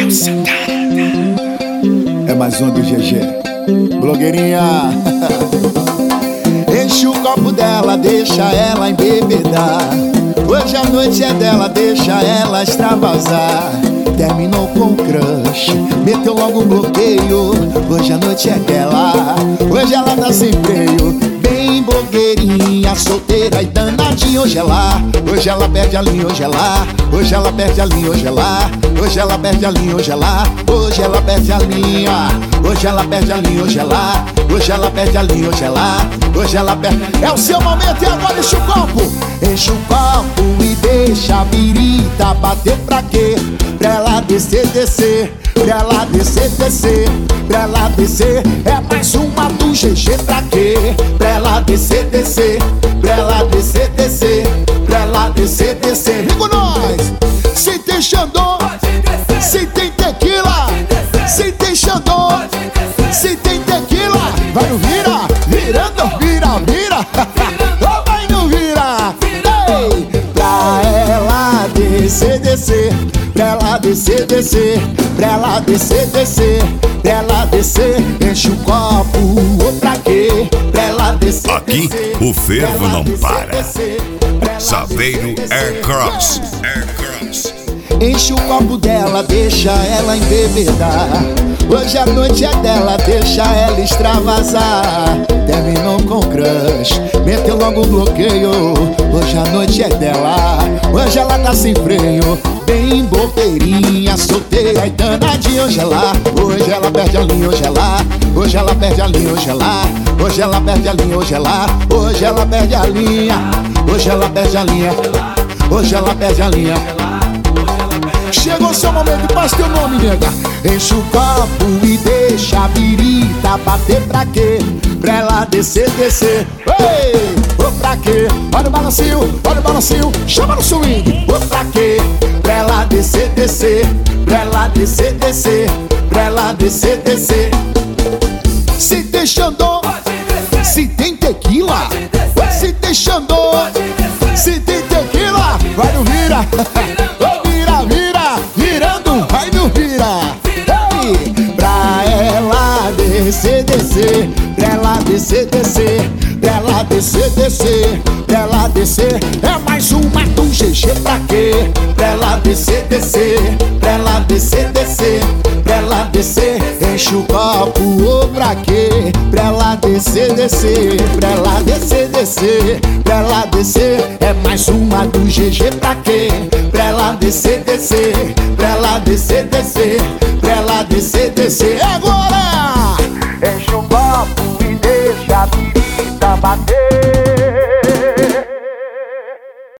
É mais um do GG. Blogueirinha. Enche o copo dela, deixa ela embebedar. Hoje a noite é dela, deixa ela extravasar. Terminou com o crush, meteu logo um bloqueio. Hoje a noite é dela, hoje ela tá sem freio. Bem blogueirinha, solteira e danadinha. Hoje ela perde a linha, hoje ela perde a linha, hoje ela perde a linha, hoje ela perde a linha, hoje ela perde a linha, hoje ela perde a linha, hoje ela perde. É o seu momento e agora enche o copo. Enche o copo e deixa a birita bater pra quê? Pra ela descer, descer, pra ela descer, descer, pra ela descer. É mais uma do GG pra quê? Pra ela descer, descer, pra ela descer, descer, pra ela descer, descer. Vem com nós! Se tem Xandô, se tem tequila, se tem Xandô, se tem tequila. Vai no vira, virando, vira, vira. Vai no vira. Ei! Pra ela descer, descer, pra ela descer, descer, pra ela descer, descer, pra ela descer. Enche o copo, ou pra quê? Pra ela descer. Aqui o fervo não para. Saveiro Aircross. Enche o copo dela, deixa ela embebedar. Hoje a noite é dela, deixa ela extravasar. Terminou com o crush, meteu logo o bloqueio. Hoje a noite é dela, hoje ela tá sem freio. Bem blogueirinha, solteira e danadinha. Hoje ela perde a linha, hoje ela perde a linha, hoje ela perde a linha, hoje ela perde a linha, hoje ela perde a linha, hoje ela perde a linha. Chegou o seu momento, faz teu nome, nega. Enche o copo e deixa a birita bater pra quê? Pra ela descer, descer. Ei! Ô pra quê? Olha o balancinho, chama no swing. Ô pra quê? Pra ela descer, descer, pra ela descer, descer, pra ela descer, descer. Se tem Xandô, se tem tequila, se tem Xandô, se tem tequila. Vai no vira. Vai no vira. Ei! Pra ela descer, descer, pra ela descer, descer, pra ela descer, descer, pra ela descer. É mais uma do GG pra quê? Pra ela descer, descer, pra ela descer, descer, pra ela descer. Enche o copo, ou pra quê? Pra ela descer, descer, pra ela descer, descer, pra ela descer. É mais uma do GG pra quê? Pra ela descer, descer, pra ela descer, descer, pra ela descer, descer. Agora! Enche o copo e deixa a birita bater.